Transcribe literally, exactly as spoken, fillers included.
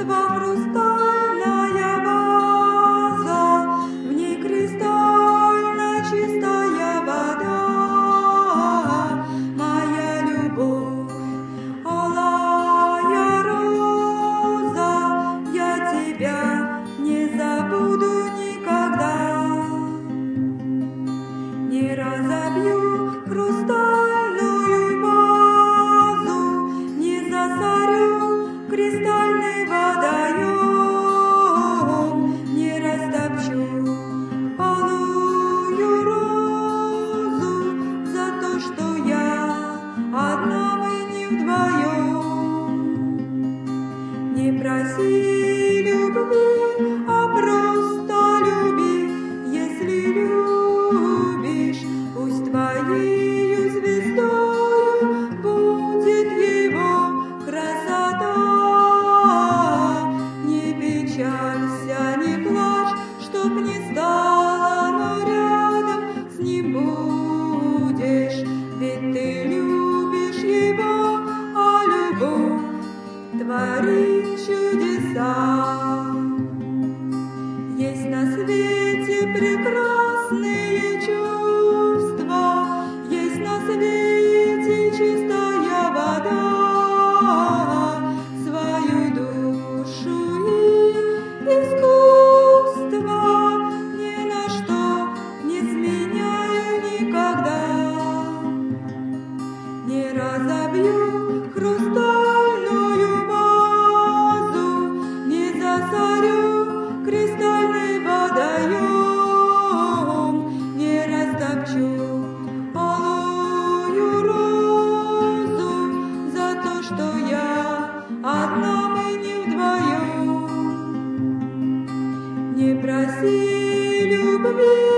Чувства хрустальная ваза, в ней кристально чистая вода. Моя любовь, алая роза, я тебя не забуду никогда. Не разобью хрустальную вазу, не засорю кристальный водоем, не растопчу алую розу за то, что я одна, мы не вдвоем. Не проси любви, а просто люби, если любишь, пусть твоею звездою будет его красота. Не печалься, не плачь, чтоб не стало, но рядом с ним будешь, ведь ты любишь его, а любовь творит чудеса. Есть на свете прекрасные чувства, есть на свете чистая вода. Свою душу и искусство ни на что не сменяю никогда. Не разобью хрустальную вазу, не засорю кристальный водоем, не растопчу алую розу за то, что я одна, мы не вдвоем. Не проси любви,